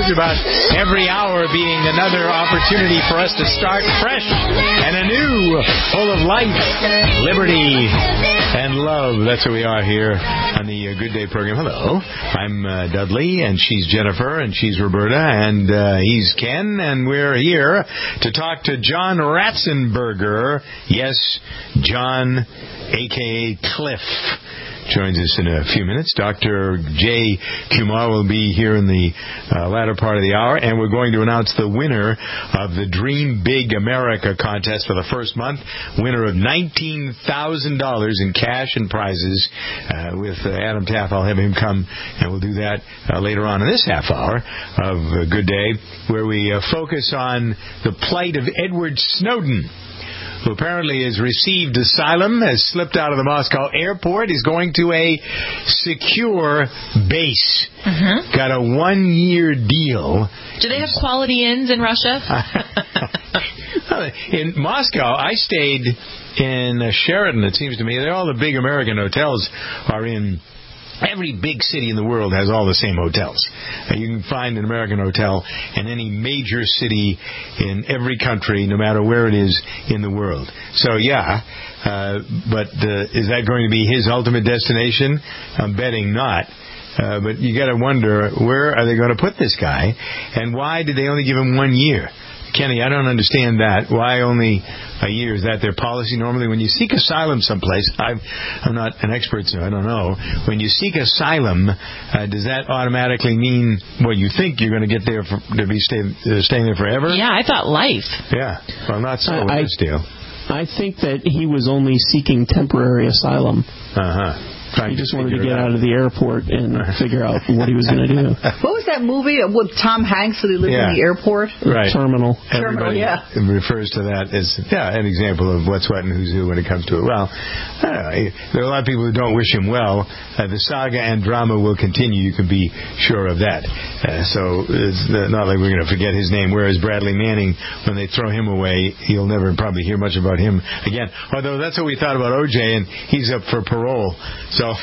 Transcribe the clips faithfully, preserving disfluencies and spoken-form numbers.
told you about every hour being another opportunity for us to start fresh and anew, full of life, liberty, and love. That's who we are here on the uh, Good Day program. Hello, I'm uh, Dudley, and she's Jennifer, and she's Roberta, and uh, he's Ken, and we're here to talk to John Ratzenberger. Yes, John, a k a. Cliff, joins us in a few minutes. Doctor Jay Kumar will be here in the uh, latter part of the hour, and we're going to announce the winner of the Dream Big America contest for the first month. Winner of nineteen thousand dollars in cash and prizes uh, with uh, Adam Taff. I'll have him come, and we'll do that uh, later on in this half hour of uh, Good Day, where we uh, focus on the plight of Edward Snowden, who apparently has received asylum, has slipped out of the Moscow airport, is going to a secure base. Mm-hmm. Got a one-year deal. Do they have quality inns in Russia? In Moscow, I stayed in Sheraton, it seems to me. All the big American hotels are in... Every big city in the world has all the same hotels. Uh, you can find an American hotel in any major city in every country, no matter where it is in the world. So, yeah, uh, but uh, is that going to be his ultimate destination? I'm betting not. Uh, but you got to wonder, where are they going to put this guy, and why did they only give him one year? Kenny, I don't understand that. Why only a year? Is that their policy? Normally, when you seek asylum someplace, I've, I'm not an expert, so I don't know. When you seek asylum, uh, does that automatically mean, well, you think you're going to get there for, to be stay, uh, staying there forever? Yeah, I thought life. Yeah. Well, not so I, with I, this deal. I think that he was only seeking temporary asylum. Uh-huh. He just wanted to get out of the airport and figure out what he was going to do. What was that movie with Tom Hanks that he lived yeah. in the airport? Right. Terminal. Everybody Terminal, yeah. refers to that as yeah, an example of what's what and who's who when it comes to it. Well, I don't know, there are a lot of people who don't wish him well. Uh, the saga and drama will continue. You can be sure of that. Uh, so it's not like we're going to forget his name. Whereas Bradley Manning, when they throw him away, you'll never probably hear much about him again. Although that's what we thought about O J, and he's up for parole. So...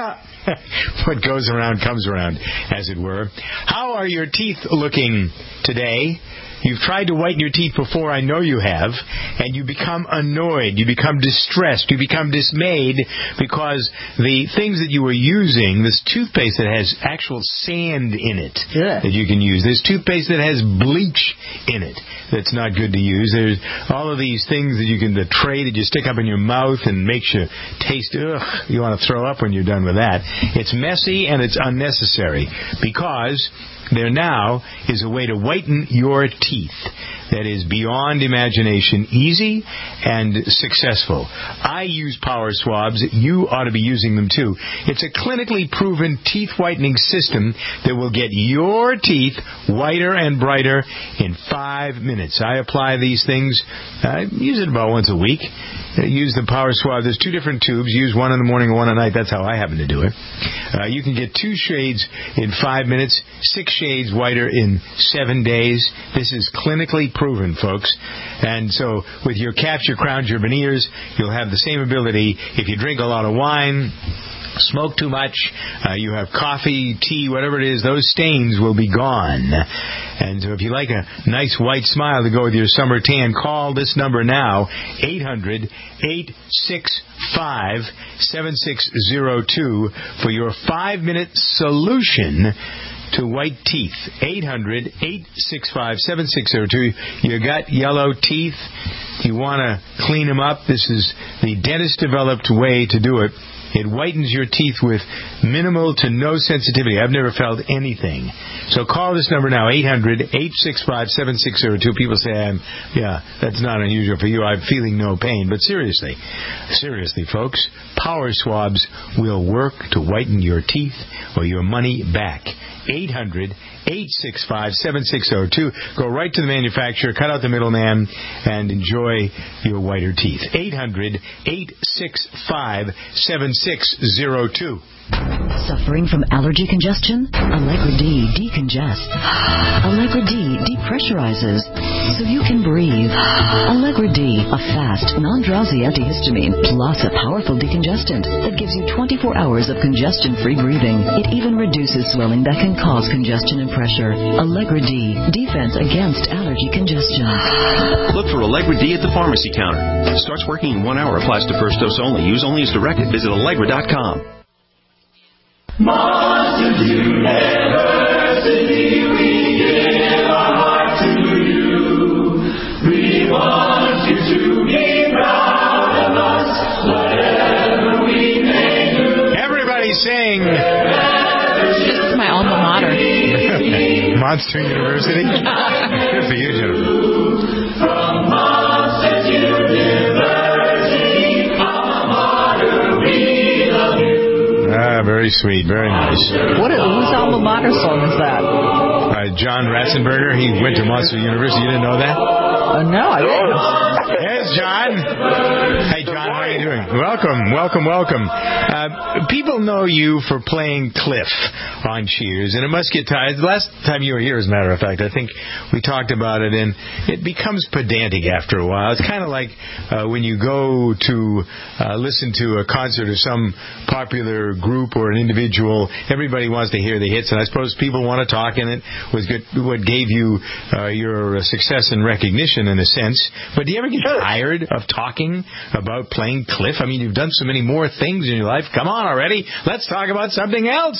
what goes around comes around, as it were. How are your teeth looking today? You've tried to whiten your teeth before, I know you have, and you become annoyed, you become distressed, you become dismayed because the things that you were using, this toothpaste that has actual sand in it yeah. that you can use, this toothpaste that has bleach in it that's not good to use, there's all of these things that you can, the tray that you stick up in your mouth and makes you taste, ugh, you want to throw up when you're done with that. It's messy and it's unnecessary because... there now is a way to whiten your teeth that is beyond imagination, easy and successful. I use Power Swabs. You ought to be using them too. It's a clinically proven teeth whitening system that will get your teeth whiter and brighter in five minutes. I apply these things. I use it about once a week. I use the Power Swab. There's two different tubes. Use one in the morning and one at night. That's how I happen to do it. Uh, you can get two shades in five minutes, six shades whiter in seven days. This is clinically proven, folks. And so with your caps, your crowns, your veneers, you'll have the same ability. If you drink a lot of wine, smoke too much, uh, you have coffee, tea, whatever it is, those stains will be gone. And so if you like a nice white smile to go with your summer tan, call this number now, eight hundred, eight six five, seven six zero two for your five-minute solution to white teeth. eight hundred, eight six five, seven six zero two. You got yellow teeth. You want to clean them up. This is the dentist-developed way to do it. It whitens your teeth with minimal to no sensitivity. I've never felt anything. So call this number now, eight hundred, eight six five, seven six zero two. People say, I'm, yeah, that's not unusual for you. I'm feeling no pain. But seriously, seriously, folks, Power Swabs will work to whiten your teeth or your money back. eight hundred, eight six five, seven six zero two. Go right to the manufacturer, cut out the middleman, and enjoy your whiter teeth. eight hundred, eight six five, seven six zero two. Suffering from allergy congestion? Allegra D decongests. Allegra D depressurizes. so you can breathe. Allegra D, a fast, non-drowsy antihistamine, plus a powerful decongestant that gives you twenty-four hours of congestion-free breathing. It even reduces swelling that can cause congestion and pressure. Allegra D, defense against allergy congestion. Look for Allegra D at the pharmacy counter. Starts working in one hour. Applies to first dose only. Use only as directed. Visit Allegra dot com. Monsters University, we give our heart to you. We want you to be proud of us, whatever we may do. Everybody sing. This is my alma mater. Monster University? Good for you, Jennifer. From Monsters University, alma mater, we love you. Ah, very sweet, very nice. What? Whose alma mater song is that? Uh, John Ratzenberger, he went to Monster University. You didn't know that? Uh, no, I didn't. Yes, John. Hey, John, how are you doing? Welcome, welcome, welcome. Uh, people know you for playing Cliff on Cheers, and it must get tired. The last time you were here, as a matter of fact, I think we talked about it, and it becomes pedantic after a while. It's kind of like uh, when you go to uh, listen to a concert of some popular group or an individual, everybody wants to hear the hits, and I suppose people want to talk, and it was good, what gave you uh, your success and recognition in a sense. But do you ever get tired of talking about playing Cliff? I mean, you've done so many more things in your life. Come on already. Let's talk about something else.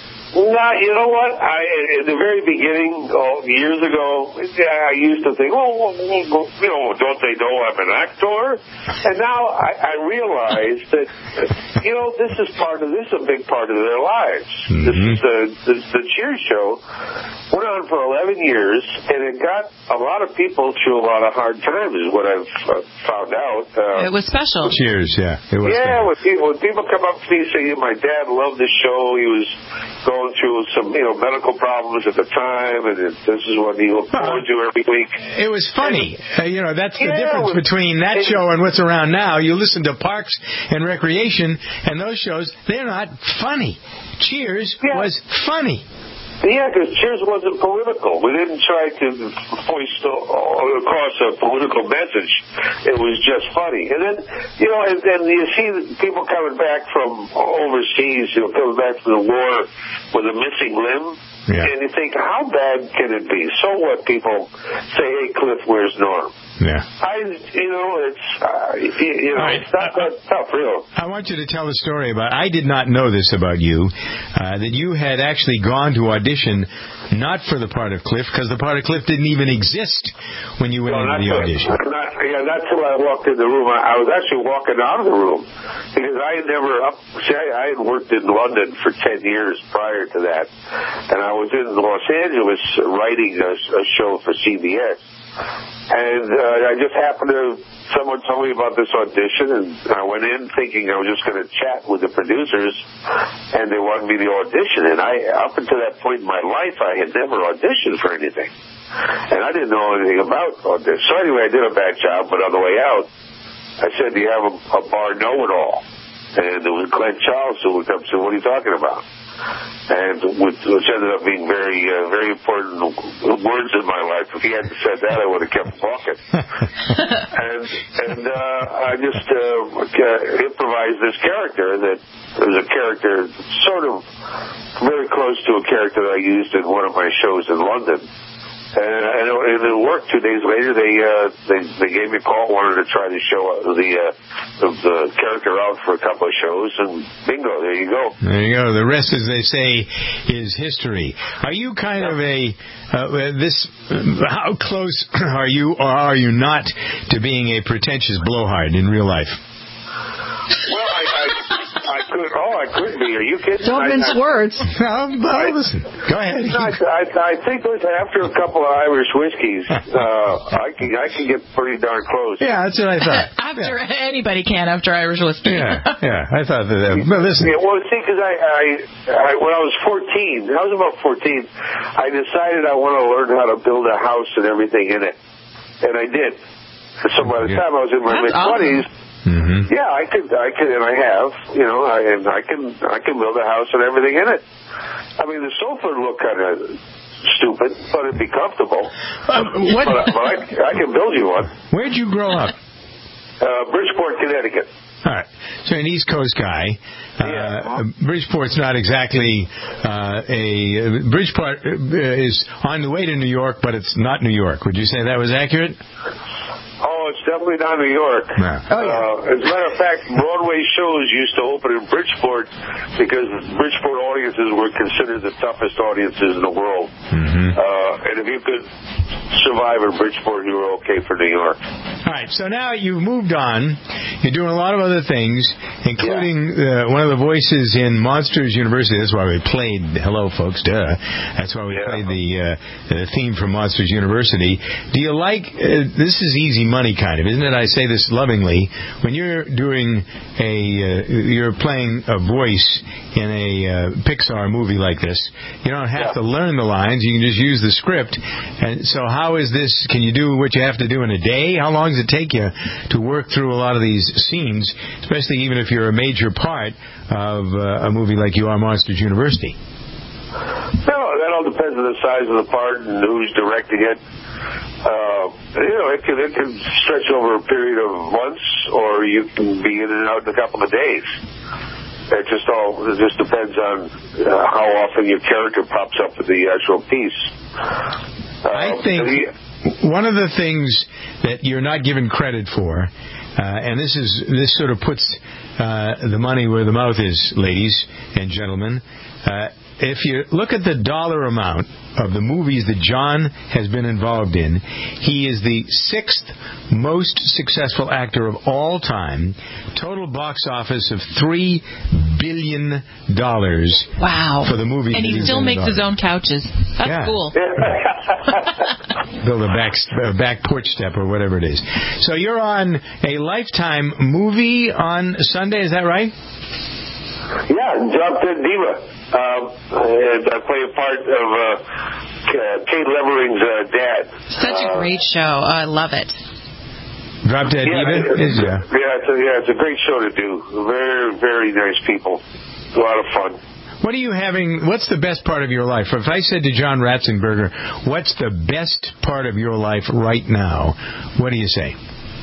Nah, you know what? I, in the very beginning, oh, years ago, I used to think, oh, well, you know, don't they know I'm an actor? And now I, I realize that, you know, this is part of this is a big part of their lives. Mm-hmm. This is the, the the Cheers show went on for eleven years, and it got a lot of people through a lot of hard times. Is what I've uh, found out. Uh, it was special. Cheers, yeah, it was. Yeah, when people, when people come up to me and say, "My dad loved the show. He was going through some, you know, medical problems at the time, and it, this is what he looked forward to every week." It was funny. Uh, you know, that's the yeah, difference was, between that show and what's around now. You listen to Parks and Recreation, and those shows, they're not funny. Cheers yeah. was funny. Yeah, because Cheers wasn't political. We didn't try to foist across a political message. It was just funny. And then, you know, and, and you see people coming back from overseas, you know, coming back from the war with a missing limb. Yeah. And you think, how bad can it be? So what? People say, hey, Cliff, where's Norm? Yeah. I, you know, it's, uh, you know, right. it's not that tough, real. I want you to tell a story about, I did not know this about you, uh, that you had actually gone to audition not for the part of Cliff, because the part of Cliff didn't even exist when you went no, into the audition. Not, yeah, that's when I walked in the room. I, I was actually walking out of the room, because I had never, up, see, I, I had worked in London for ten years prior to that, and I was in Los Angeles writing a, a show for C B S. And uh, I just happened to, someone told me about this audition, and I went in thinking I was just going to chat with the producers, and they wanted me to audition. And I, up until that point in my life, I had never auditioned for anything. And I didn't know anything about audition. So anyway, I did a bad job, but on the way out, I said, do you have a, a bar know-it-all? And it was Glenn Charles who looked up and said, what are you talking about? And which, which ended up being very, uh, very important words in my life. If he hadn't said that, I would have kept walking. and and uh, I just uh, improvised this character that was a character sort of very close to a character that I used in one of my shows in London. And, and it worked. Two days later, they uh, they they gave me a call, wanted to try to show the uh, the, the character out for a couple of shows, and bingo, there you go. There you go. The rest, as they say, is history. Are you kind of a uh, this? How close are you, or are you not, to being a pretentious blowhard in real life? Well, I, I, I could. Oh, I could be. Are you kidding? Don't I, mince I, words. Um, I, listen. Go ahead. I, I, I think that after a couple of Irish whiskeys, uh, I can I can get pretty darn close. Yeah, that's what I thought. after yeah. anybody can after Irish whiskey. yeah, yeah. I thought that. Uh, but listen. Yeah, well, see, because I, I, I, when I was fourteen, I was about fourteen, I decided I want to learn how to build a house and everything in it, and I did. So by the time I was in my mid twenties. Awesome. Mm-hmm. Yeah, I could, I could, and I have, you know, I, and I can, I can build a house and everything in it. I mean, the sofa would look kind of stupid, but it'd be comfortable. Uh, what? But, but I, I can build you one. Where'd you grow up? Uh, Bridgeport, Connecticut. All right. So an East Coast guy. Uh, Yeah. Bridgeport's not exactly uh, a... Bridgeport uh, is on the way to New York, but it's not New York. Would you say that was accurate? Oh, it's definitely not New York. No. Oh, yeah. uh, as a matter of fact, Broadway shows used to open in Bridgeport because Bridgeport audiences were considered the toughest audiences in the world. Mm-hmm. Uh, and if you could survive in Bridgeport, you were okay for New York. All right, so now you've moved on. You're doing a lot of other things, including yeah. uh, one of the voices in Monsters University. That's why we played, hello, folks, duh. That's why we yeah. played the, uh, the theme from Monsters University. Do you like, uh, this is easy money kind of, isn't it? I say this lovingly. When you're doing a, uh, you're playing a voice in a uh, Pixar movie like this, you don't have yeah. to learn the lines. You can just use the script. And so how is this, can you do what you have to do in a day? How long does it take you to work through a lot of these scenes, especially even if you're a major part of uh, a movie like you are Monsters University? No, that all depends on the size of the part and who's directing it. Uh, you know, it can, it can stretch over a period of months, or you can be in and out in a couple of days. It just all it just depends on uh, how often your character pops up in the actual piece. Uh, I think the, one of the things that you're not given credit for, uh, and this is this sort of puts uh, the money where the mouth is, ladies and gentlemen. Uh, if you look at the dollar amount of the movies that John has been involved in, he is the sixth most successful actor of all time. Total box office of three billion dollars. Wow! For the movie, and he still makes his own couches. That's yeah. cool. Build a back a back porch step or whatever it is. So you're on a Lifetime movie on Sunday. Is that right? Yeah, Drop Dead Diva. Uh, and I play a part of uh, Kate Levering's uh, dad. Such a great show. Oh, I love it. Drop Dead yeah, Diva? It's, Is, yeah. Yeah, it's a, yeah, it's a great show to do. Very, very nice people. A lot of fun. What are you having? What's the best part of your life? If I said to John Ratzenberger, what's the best part of your life right now? What do you say?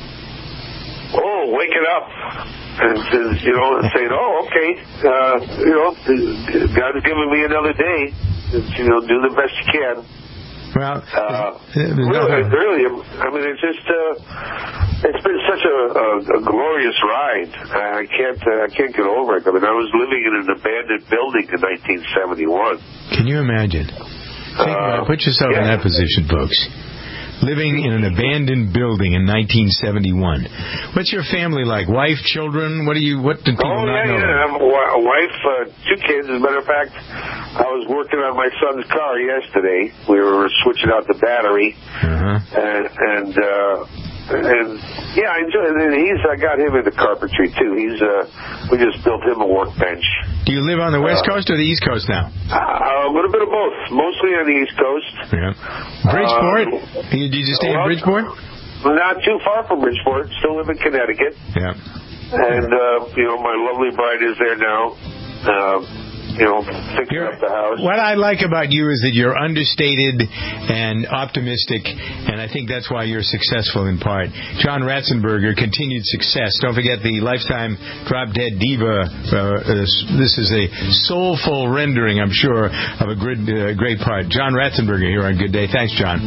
Oh, waking up. And, you know, saying, oh, okay, uh, you know, God's given me another day. You know, do the best you can. Well, uh, really, really, I mean, it's just, uh, it's been such a, a, a glorious ride. I can't, uh, I can't get over it. I mean, I was living in an abandoned building in nineteen seventy-one. Can you imagine? Think uh, about, put yourself yeah. in that position, folks. Living in an abandoned building in nineteen seventy-one. What's your family like? Wife, children? What do you? What do people oh, not yeah, know? Oh yeah, I have a wife, uh, two kids. As a matter of fact, I was working on my son's car yesterday. We were switching out the battery, uh-huh. and and uh, and yeah, I enjoy it. And he's I got him into carpentry too. He's uh, we just built him a workbench. Do you live on the West uh, Coast or the East Coast now? Uh, a little bit of both. Mostly on the East Coast. Yeah. Bridgeport? Uh, Did you just stay well, in Bridgeport? Not too far from Bridgeport. Still live in Connecticut. Yeah. And, uh, you know, my lovely bride is there now. Uh, you know, fixing you're, up the house. What I like about you is that you're understated and optimistic, and I think that's why you're successful in part. John Ratzenberger, continued success. Don't forget the Lifetime Drop Dead Diva. Uh, this is a soulful rendering, I'm sure, of a good, uh, great part. John Ratzenberger here on Good Day. Thanks, John.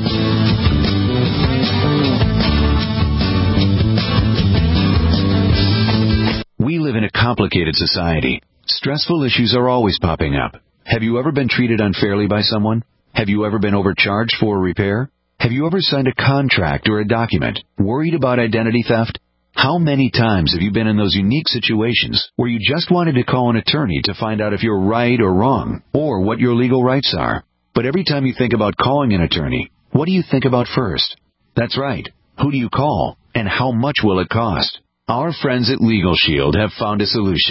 We live in a complicated society. Stressful issues are always popping up. Have you ever been treated unfairly by someone? Have you ever been overcharged for a repair? Have you ever signed a contract or a document worried about identity theft? How many times have you been in those unique situations where you just wanted to call an attorney to find out if you're right or wrong, or what your legal rights are? But every time you think about calling an attorney, what do you think about first? That's right. Who do you call, and how much will it cost? Our friends at Legal Shield have found a solution.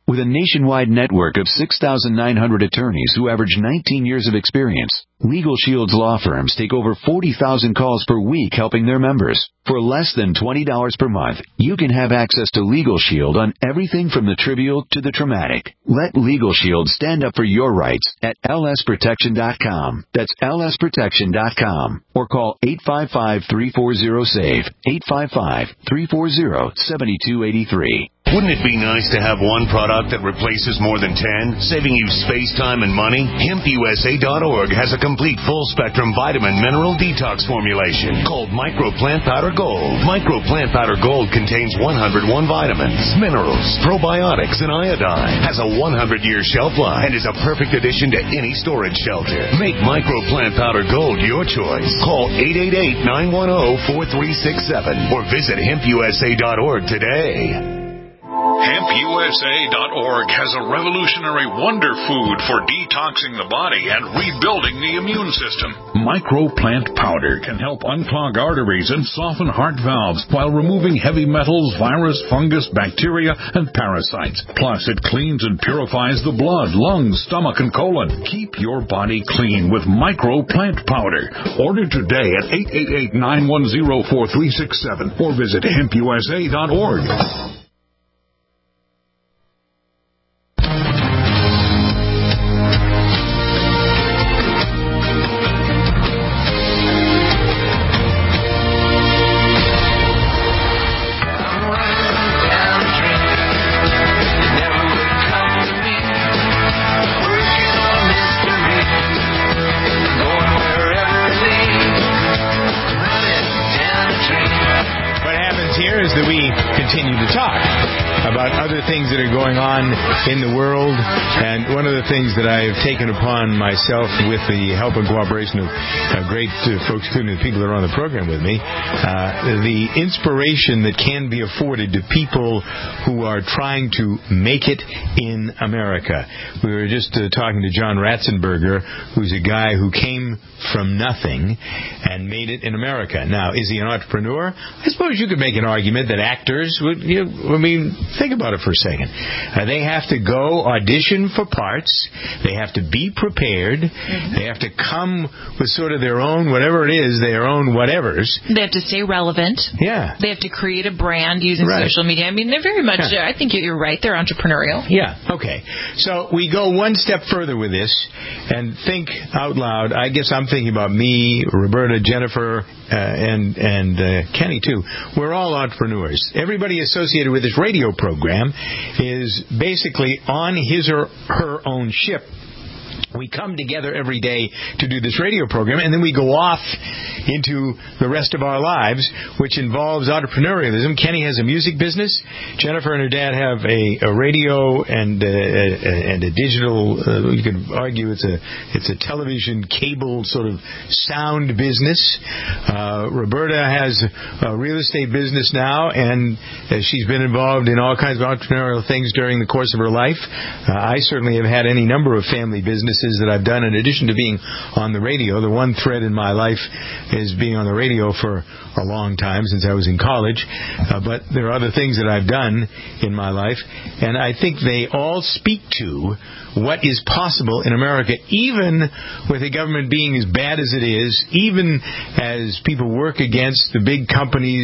With a nationwide network of six thousand nine hundred attorneys who average nineteen years of experience, Legal Shield's law firms take over forty thousand calls per week helping their members. For less than twenty dollars per month, you can have access to Legal Shield on everything from the trivial to the traumatic. Let Legal Shield stand up for your rights at L S protection dot com. That's L S protection dot com. Or call eight five five, three four zero, S A V E, eight five five, three four zero, seven two eight three. Wouldn't it be nice to have one product that replaces more than ten, saving you space, time, and money? Hemp U S A dot org has a complete full-spectrum vitamin mineral detox formulation called Micro Plant Powder Gold. Micro Plant Powder Gold contains one hundred one vitamins, minerals, probiotics, and iodine. Has a one hundred year shelf life and is a perfect addition to any storage shelter. Make Micro Plant Powder Gold your choice. Call eight eight eight, nine one zero, four three six seven or visit hemp U S A dot org today. Hemp U S A dot org has a revolutionary wonder food for detoxing the body and rebuilding the immune system. Micro Plant Powder can help unclog arteries and soften heart valves while removing heavy metals, virus, fungus, bacteria, and parasites. Plus, it cleans and purifies the blood, lungs, stomach, and colon. Keep your body clean with Micro Plant Powder. Order today at eight eight eight, nine one zero, four three six seven or visit hemp U S A dot org. Continue to talk about other things that are going on in the world, and one of the things that I have taken upon myself with the help and cooperation of uh, great uh, folks, including the people that are on the program with me, uh, the inspiration that can be afforded to people who are trying to make it in America. We were just uh, talking to John Ratzenberger, who's a guy who came from nothing and made it in America. Now, is he an entrepreneur? I suppose you could make an argument that actors would, you know, I mean, think about it for a second. Uh, they have to go audition for parts. They have to be prepared. Mm-hmm. They have to come with sort of their own, whatever it is, their own whatevers. They have to stay relevant. Yeah. They have to create a brand using right. social media. I mean, they're very much, yeah. uh, I think you're right, they're entrepreneurial. Yeah, okay. So we go one step further with this and think out loud. I guess I'm thinking about me, Roberta, Jennifer, uh, and and uh, Kenny, too. We're all entrepreneurs. Everybody associated with this radio program is basically on his or her own ship. We come together every day to do this radio program, and then we go off into the rest of our lives, which involves entrepreneurialism. Kenny has a music business. Jennifer and her dad have a, a radio and uh, and a digital. Uh, you could argue it's a it's a television cable sort of sound business. Uh, Roberta has a real estate business now, and uh, she's been involved in all kinds of entrepreneurial things during the course of her life. Uh, I certainly have had any number of family businesses that I've done in addition to being on the radio. The one thread in my life is being on the radio for a long time, since I was in college. Uh, but there are other things that I've done in my life, and I think they all speak to what is possible in America, even with the government being as bad as it is, even as people work against the big companies,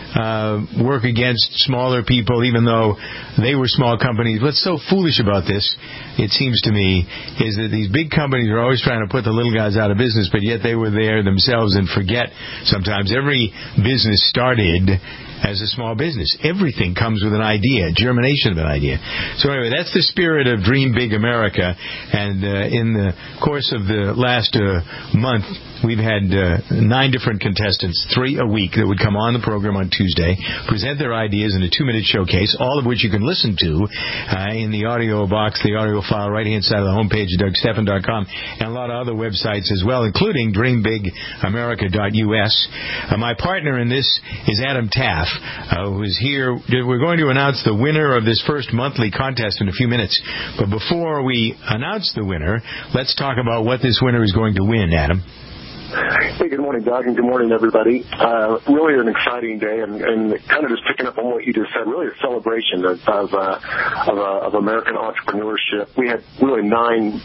uh, work against smaller people, even though they were small companies. What's so foolish about this, it seems to me, is that these big companies are always trying to put the little guys out of business, but yet they were there themselves and forget sometimes every business started as a small business. Everything comes with an idea, germination of an idea. So anyway, that's the spirit of Dream Big America. And uh, in the course of the last uh, month, we've had uh, nine different contestants, three a week, that would come on the program on Tuesday, present their ideas in a two-minute showcase, all of which you can listen to uh, in the audio box, the audio file, right-hand side of the homepage of Doug Stephan dot com, and a lot of other websites as well, including dream big america dot U S. Uh, my partner in this is Adam Taff, uh, who is here. We're going to announce the winner of this first monthly contest in a few minutes. But before we announce the winner, let's talk about what this winner is going to win, Adam. Hey, good morning, Doug, and good morning, everybody. Uh, really an exciting day, and, and kind of just picking up on what you just said, really a celebration of of, uh, of, uh, of American entrepreneurship. We had really nine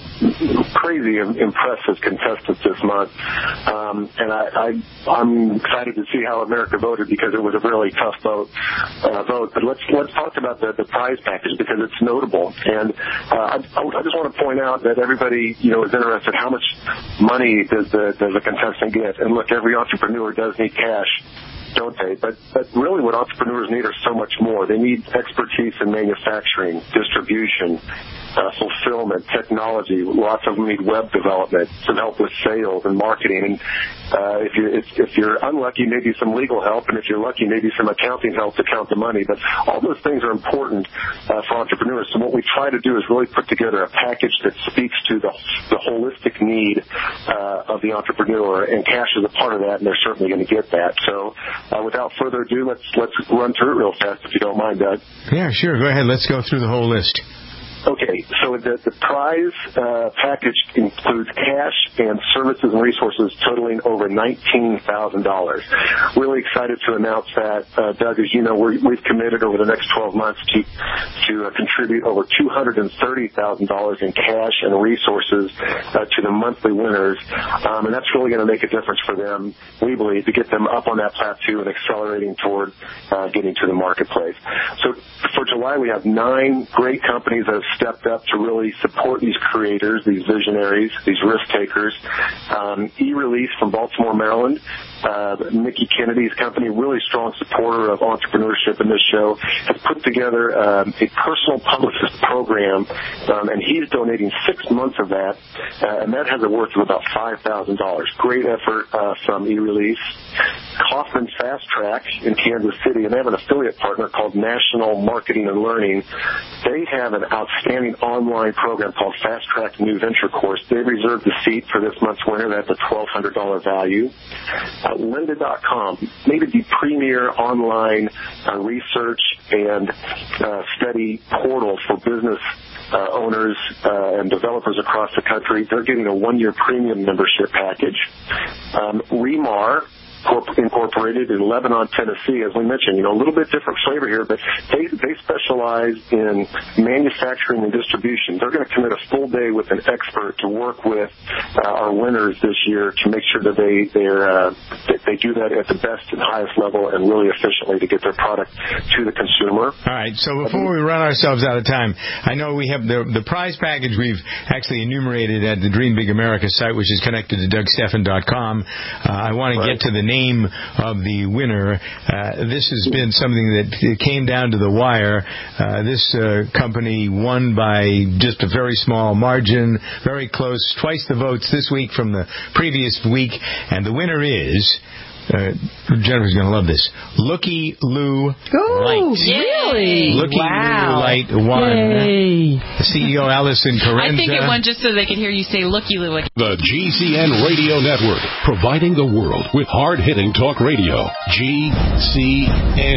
crazy and impressive contestants this month, um, and I, I, I'm excited to see how America voted because it was a really tough vote. Uh, vote. But let's let's talk about the, the prize package because it's notable, and uh, I, I just want to point out that everybody, you know, is interested. How much money does the does the contestant get? And look, every entrepreneur does need cash, don't they? But but really what entrepreneurs need are so much more. They need expertise in manufacturing, distribution, uh, fulfillment, technology. Lots of them need web development, some help with sales and marketing. And uh, if, you're, if, if you're unlucky, maybe some legal help. And if you're lucky, maybe some accounting help to count the money. But all those things are important uh, for entrepreneurs. So what we try to do is really put together a package that speaks to the, the holistic need uh, of the entrepreneur. And cash is a part of that, and they're certainly going to get that. So uh, without further ado, let's let's run through it real fast, if you don't mind, Doug. Yeah, sure. Go ahead. Let's go through the whole list. Okay, so the, the prize uh, package includes cash and services and resources totaling over nineteen thousand dollars. Really excited to announce that, uh, Doug. As you know, we're, we've committed over the next twelve months to to uh, contribute over two hundred thirty thousand dollars in cash and resources uh, to the monthly winners, um, and that's really going to make a difference for them, we believe, to get them up on that plateau and accelerating toward uh, getting to the marketplace. So for July, we have nine great companies that have stepped up to really support these creators, these visionaries, these risk takers. Um, E-Release from Baltimore, Maryland, uh, Mickey Kennedy's company, really strong supporter of entrepreneurship in this show, has put together um, a personal publicist program, um, and he's donating six months of that, uh, and that has a worth of about five thousand dollars. Great effort uh, from E-Release. Kaufman Fast Track in Kansas City, and they have an affiliate partner called National Marketing and Learning. They have an outstanding online program called Fast Track New Venture Course. They reserved the seat for this month's winner. That's a twelve hundred dollars value. Uh, Lynda dot com, maybe the premier online uh, research and uh, study portal for business Uh, owners uh, and developers across the country. They're getting a one-year premium membership package. Um, Remar Corp- Incorporated in Lebanon, Tennessee, as we mentioned, you know, a little bit different flavor here, but they they specialize in manufacturing and distribution. They're going to commit a full day with an expert to work with uh, our winners this year to make sure that they they're, uh, that they do that at the best and highest level and really efficiently to get their product to the consumer. All right. So before we run ourselves out of time, I know we have the the prize package we've actually enumerated at the Dream Big America site, which is connected to Doug Stephan dot com. Uh, I want to right. get to the name of the winner. Uh, this has been something that came down to the wire. Uh, this uh, company won by just a very small margin, very close, twice the votes this week from the previous week, and the winner is... Uh, Jennifer's going to love this. Looky Lou oh, Light. Really? Looky wow. Lou Light won. Yay. C E O Allison Carenza. I think it won just so they could hear you say Looky Lou. The G C N Radio Network, providing the world with hard-hitting talk radio. G C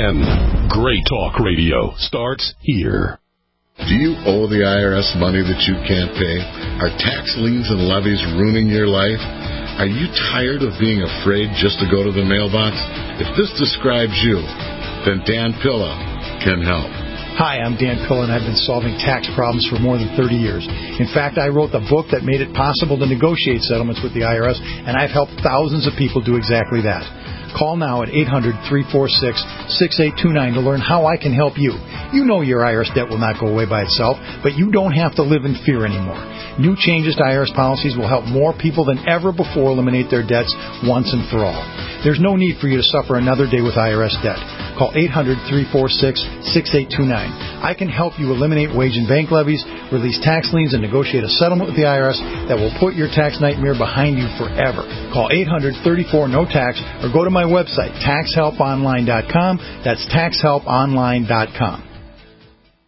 N. Great talk radio starts here. Do you owe the I R S money that you can't pay? Are tax liens and levies ruining your life? Are you tired of being afraid just to go to the mailbox? If this describes you, then Dan Pilla can help. Hi, I'm Dan Pilla, and I've been solving tax problems for more than thirty years. In fact, I wrote the book that made it possible to negotiate settlements with the I R S, and I've helped thousands of people do exactly that. Call now at eight hundred, three four six, six eight two nine to learn how I can help you. You know your I R S debt will not go away by itself, but you don't have to live in fear anymore. New changes to I R S policies will help more people than ever before eliminate their debts once and for all. There's no need for you to suffer another day with I R S debt. Call eight hundred, three four six, six eight two nine. I can help you eliminate wage and bank levies, release tax liens, and negotiate a settlement with the I R S that will put your tax nightmare behind you forever. Call eight hundred, thirty-four, no tax or go to my website, tax help online dot com. That's tax help online dot com.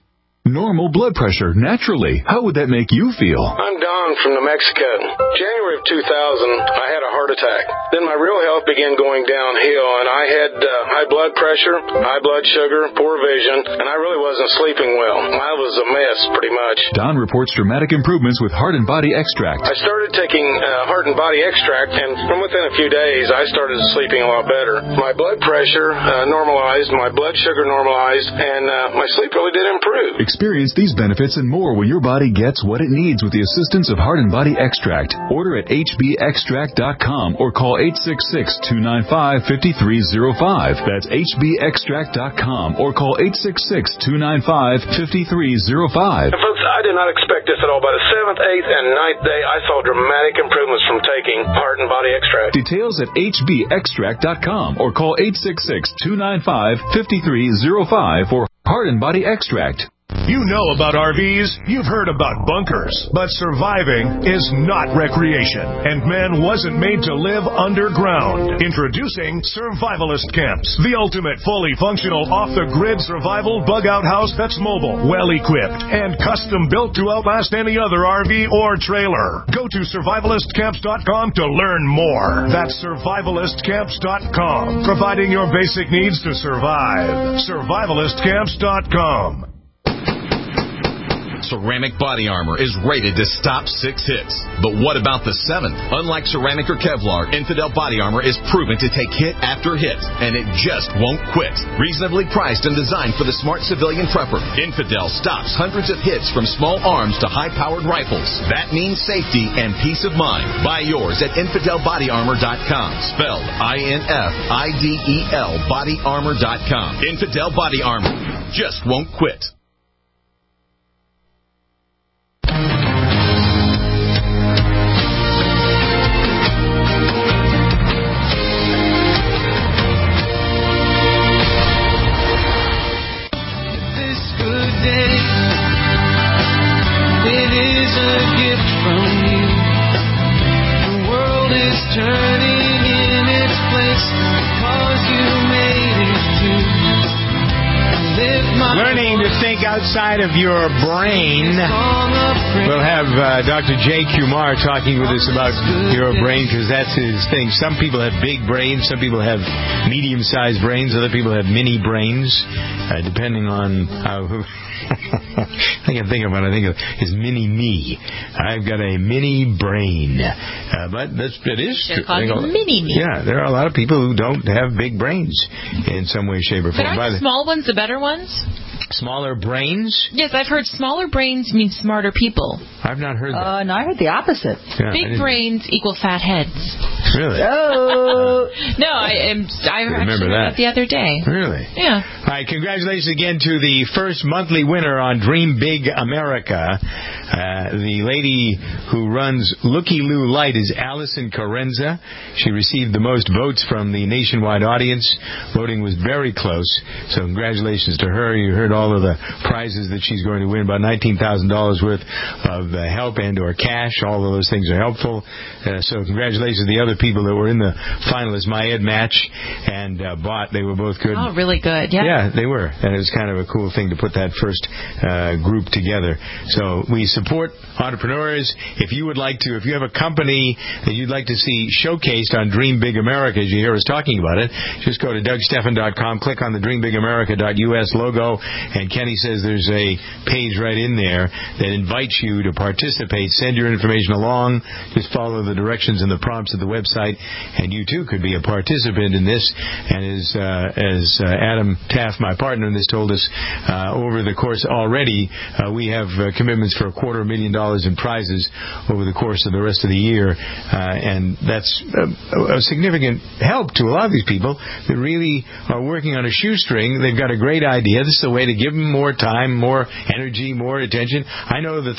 normal blood pressure naturally. How would that make you feel? I'm Don from New Mexico. January of two thousand, I had a heart attack. Then my real health began going downhill, and I had uh, high blood pressure, high blood sugar, poor vision, and I really wasn't sleeping well. I was a mess, pretty much. Don reports dramatic improvements with Heart and Body Extract. I started taking uh, Heart and Body Extract, and from within a few days, I started sleeping a lot better. My blood pressure uh, normalized, my blood sugar normalized, and uh, my sleep really did improve. Experience these benefits and more when your body gets what it needs with the assistance of Heart and Body Extract. Order at h b extract dot com or call eight six six, two nine five, five three zero five. That's h b extract dot com or call eight six six, two nine five, five three zero five. And folks, I did not expect this at all. By the seventh, eighth, and ninth day, I saw dramatic improvements from taking Heart and Body Extract. Details at h b extract dot com or call eight six six, two nine five, five three zero five for Heart and Body Extract. You know about R Vs, you've heard about bunkers, but surviving is not recreation, and man wasn't made to live underground. Introducing Survivalist Camps, the ultimate fully functional off-the-grid survival bug-out house that's mobile, well-equipped, and custom-built to outlast any other R V or trailer. Go to survivalist camps dot com to learn more. That's survivalist camps dot com, providing your basic needs to survive. survivalist camps dot com. Ceramic body armor is rated to stop six hits. But what about the seventh? Unlike ceramic or Kevlar, Infidel body armor is proven to take hit after hit, and it just won't quit. Reasonably priced and designed for the smart civilian prepper, Infidel stops hundreds of hits from small arms to high-powered rifles. That means safety and peace of mind. Buy yours at infidel body armor dot com, spelled I N F I D E L body armor dot com. Infidel body armor just won't quit. Turning in its place, cause you made it to live my Learning to think outside of your brain. We'll have uh, Doctor Jay Kumar talking with us about your brain, because that's his thing. Some people have big brains, some people have medium-sized brains, other people have mini brains, uh, depending on how... I can think of what I think of is mini me. I've got a mini brain, uh, but that's it is true. Mini me. Yeah, there are a lot of people who don't have big brains in some way, shape, or form. But aren't the small ones the better ones? Smaller brains? Yes, I've heard smaller brains mean smarter people. I've not heard that. Uh, no, I heard the opposite. Yeah, Big brains equal fat heads. Really? Oh. No, I am. I remember actually that heard that the other day. Really? Yeah. All right, congratulations again to the first monthly winner on Dream Big America. Uh, the lady who runs Looky Loo Light is Allison Carenza. She received the most votes from the nationwide audience. Voting was very close, so congratulations to her. You heard all of the prizes that she's going to win, about nineteen thousand dollars worth of uh, help and or cash. All of those things are helpful. Uh, so congratulations to the other people that were in the finalists, My Ed Match and uh, Bot. They were both good. Oh, really good. Yeah. Yeah, they were. And it was kind of a cool thing to put that first uh, group together. So we support entrepreneurs. If you would like to, if you have a company that you'd like to see showcased on Dream Big America, as you hear us talking about it, just go to doug steffen dot com, click on the dream big america dot U S logo, and Kenny says there's a page right in there that invites you to participate. Send your information along. Just follow the directions and the prompts of the website, and you too could be a participant in this. And as uh, as uh, Adam Taft, my partner in this, told us, uh, over the course already, uh, we have uh, commitments for a quarter million dollars in prizes over the course of the rest of the year, uh, and that's a, a significant help to a lot of these people that really are working on a shoestring. They've got a great idea. This is a way to give them more time, more energy, more attention. I know the three of you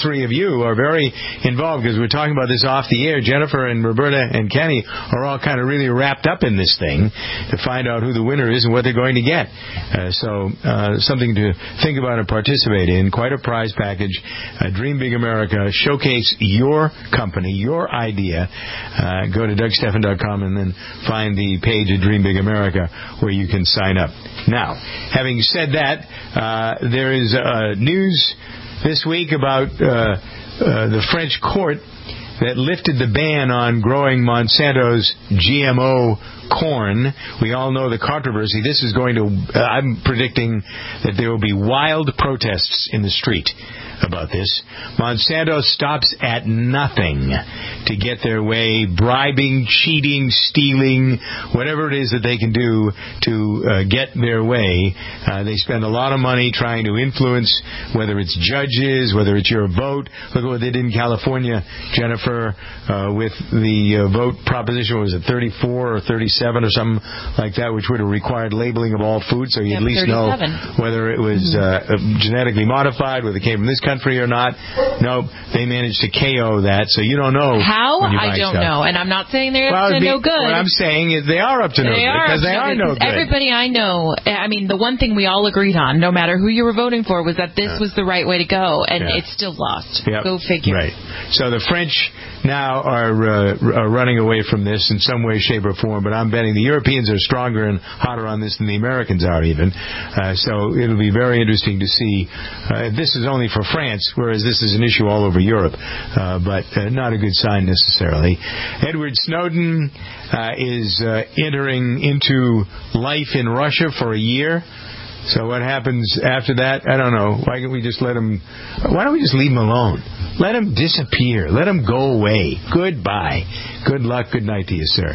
Zoo are very involved because we're talking about this off the air. Jennifer and Roberta and Kenny are all kind of really wrapped up in this thing to find out who the winner is and what they're going to get. Uh, so uh, something to think about and participate in. Quite a prize package. Uh, Dream Big America. Showcase your company, your idea. Uh, go to Doug Stephan dot com and then find the page at Dream Big America where you can sign up. Now, having said that, uh, there is uh, news this week about uh, uh, the French court that lifted the ban on growing Monsanto's G M O corn. We all know the controversy. This is going to, uh, I'm predicting that there will be wild protests in the street about this. Monsanto stops at nothing to get their way, bribing, cheating, stealing, whatever it is that they can do to uh, get their way. Uh, they spend a lot of money trying to influence, whether it's judges, whether it's your vote. Look at what they did in California, Jennifer, uh, with the uh, vote proposition. Was it thirty-four or thirty-seven or something like that, which would have required labeling of all food, so you yep, at least thirty-seven. Know whether it was uh, genetically modified, whether it came from this country or not. Nope, they managed to K O that, so you don't know. How? When you I buy don't stuff. know, and I'm not saying they're well, up to be, no good. What I'm saying is they are up to no they good, because they are no good. Everybody I know, I mean, the one thing we all agreed on, no matter who you were voting for, was that this yeah. was the right way to go, and yeah. it's still lost. Yep. Go figure. Right. So the French now are, uh, are running away from this in some way, shape, or form, but I'm betting the Europeans are stronger and hotter on this than the Americans are even. Uh, so it'll be very interesting to see. Uh, this is only for France, whereas this is an issue all over Europe, uh, but uh, not a good sign necessarily. Edward Snowden uh, is uh, entering into life in Russia for a year. So what happens after that? I don't know. Why can't we just let him... Why don't we just leave him alone? Let him disappear. Let him go away. Goodbye. Good luck. Good night to you, sir.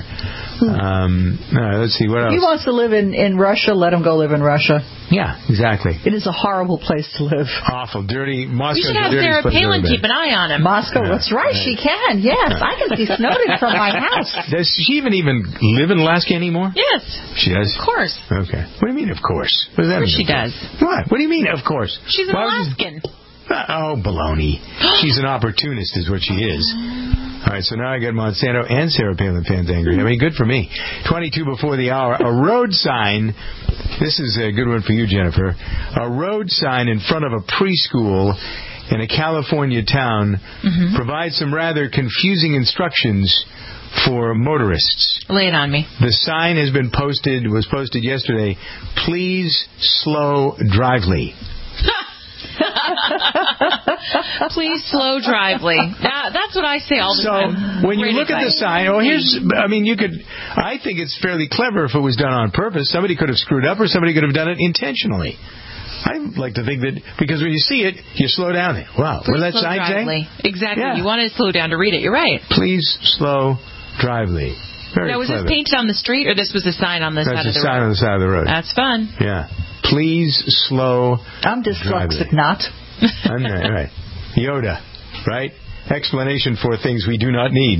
Um, uh, let's see, what else? He wants to live in, in Russia. Let him go live in Russia. Yeah, exactly. It is a horrible place to live. Awful. Dirty. Moscow's You should the have dirtiest Sarah place Palin I've ever keep an eye on him. Moscow, Yeah. that's right. She can. Yes, I can see Snowden from my house. Does she even even live in Alaska anymore? Yes. She does? Of course. Okay. What do you mean, of course? What does that Of mean? course she does. What? What do you mean, of course? She's an Why would you- Alaskan. Oh, baloney. She's an opportunist is what she is. All right, so now I got Monsanto and Sarah Palin fans angry. I mean, good for me. twenty-two before the hour. A road sign. This is a good one for you, Jennifer. A road sign in front of a preschool in a California town mm-hmm. provides some rather confusing instructions for motorists. Lay it on me. The sign has been posted, was posted yesterday. Please slow drively. Please slow drively. That, that's what I say all the so, time. So when you Great look advice. at the sign, oh, here's, I mean, you could, I think it's fairly clever if it was done on purpose. Somebody could have screwed up or somebody could have done it intentionally. I like to think that, because when you see it, you slow down. Wow, what did that sign say? Exactly. Yeah. You want to slow down to read it. You're right. Please slow drively. Very now, was clever. this painted on the street, or this was a sign on the That's side of the road? That's a sign on the side of the road. That's fun. Yeah. Please slow I'm dyslexic, drively. not. I'm right, right. Yoda, right? Explanation for things we do not need.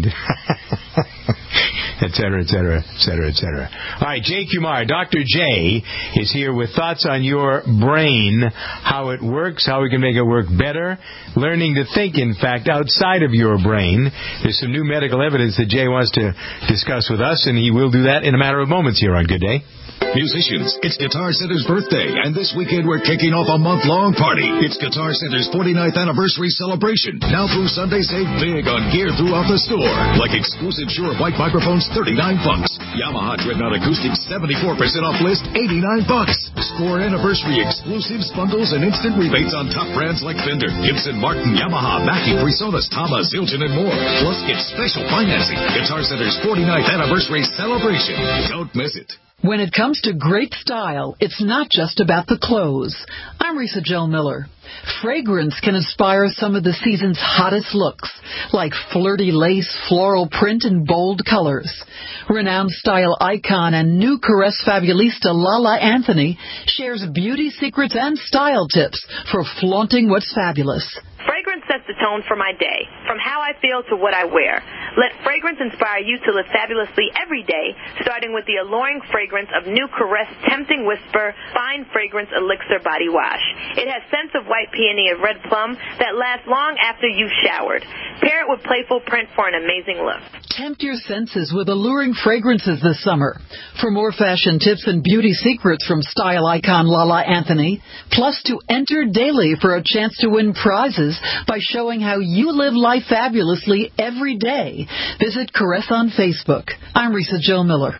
Et cetera, et cetera, et cetera, et cetera. All right, Jay Kumar, Doctor J is here with thoughts on your brain, how it works, how we can make it work better, learning to think, in fact, outside of your brain. There's some new medical evidence that Jay wants to discuss with us, and he will do that in a matter of moments here on Good Day. Musicians, it's Guitar Center's birthday, and this weekend we're kicking off a month-long party. It's Guitar Center's forty-ninth anniversary celebration. Now through Sunday, save big on gear throughout the store, like exclusive Shure white microphones, thirty-nine bucks. Yamaha Dreadnought Acoustics, seventy-four percent off list, eighty-nine bucks. Score anniversary exclusives, bundles, and instant rebates on top brands like Fender, Gibson, Martin, Yamaha, Mackie, Presonus, Tama, Zildjian, and more. Plus, get special financing. Guitar Center's forty-ninth anniversary celebration. Don't miss it. When it comes to great style, it's not just about the clothes. I'm Risa Jill Miller. Fragrance can inspire some of the season's hottest looks, like flirty lace, floral print, and bold colors. Renowned style icon and new Caress fabulista Lala Anthony shares beauty secrets and style tips for flaunting what's fabulous. Fragrance sets the tone for my day, from how I feel to what I wear. Let fragrance inspire you to live fabulously every day, starting with the alluring fragrance of new Caress Tempting Whisper Fine Fragrance Elixir Body Wash. It has scents of white peony and red plum that last long after you've showered. Pair it with playful print for an amazing look. Tempt your senses with alluring fragrances this summer. For more fashion tips and beauty secrets from style icon Lala Anthony, plus to enter daily for a chance to win prizes by showing how you live life fabulously every day, visit Caress on Facebook. I'm Risa Jill Miller.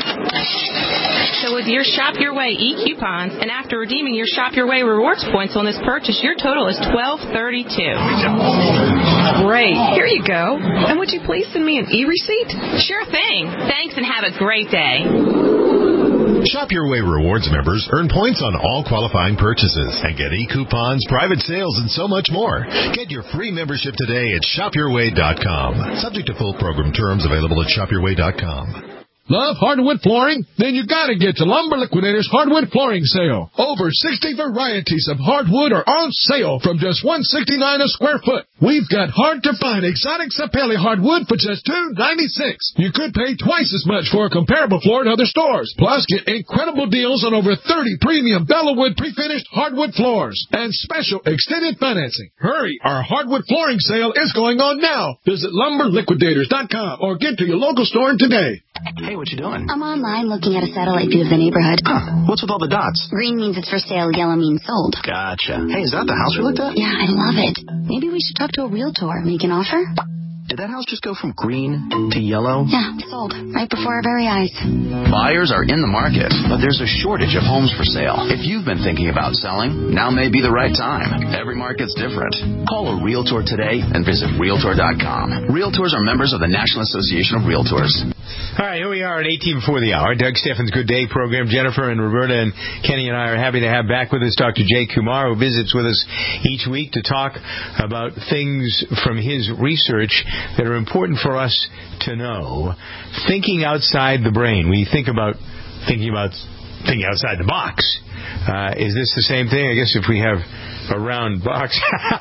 So with your Shop Your Way e-coupons, and after redeeming your Shop Your Way rewards points on this purchase, your total is twelve thirty-two. Great. Here you go. And would you please send me an e-receipt? Sure thing. Thanks and have a great day. Shop Your Way Rewards members earn points on all qualifying purchases and get e-coupons, private sales, and so much more. Get your free membership today at shop your way dot com. Subject to full program terms available at shop your way dot com. Love hardwood flooring? Then you gotta get to Lumber Liquidators Hardwood Flooring Sale. Over sixty varieties of hardwood are on sale from just one hundred sixty-nine dollars a square foot. We've got hard-to-find exotic sapele hardwood for just two dollars and ninety-six cents. You could pay twice as much for a comparable floor at other stores. Plus, get incredible deals on over thirty premium Bellawood pre-finished hardwood floors and special extended financing. Hurry! Our hardwood flooring sale is going on now. Visit lumber liquidators dot com or get to your local store today. Hey, what you doing? I'm online looking at a satellite view of the neighborhood. Huh. What's with all the dots? Green means it's for sale, yellow means sold. Gotcha. Hey, is that the house we looked at? Yeah, I love it. Maybe we should talk to a realtor. Make an offer? Did that house just go from green to yellow? Yeah, sold. Right before our very eyes. Buyers are in the market, but there's a shortage of homes for sale. If you've been thinking about selling, now may be the right time. Every market's different. Call a realtor today and visit realtor dot com. Realtors are members of the National Association of Realtors. All right, here we are at eighteen before the hour. Doug Steffens' Good Day program. Jennifer and Roberta and Kenny and I are happy to have back with us Doctor Jay Kumar, who visits with us each week to talk about things from his research that are important for us to know. Thinking outside the brain. We think about thinking about thinking outside the box. Uh, is this the same thing? I guess if we have a round box.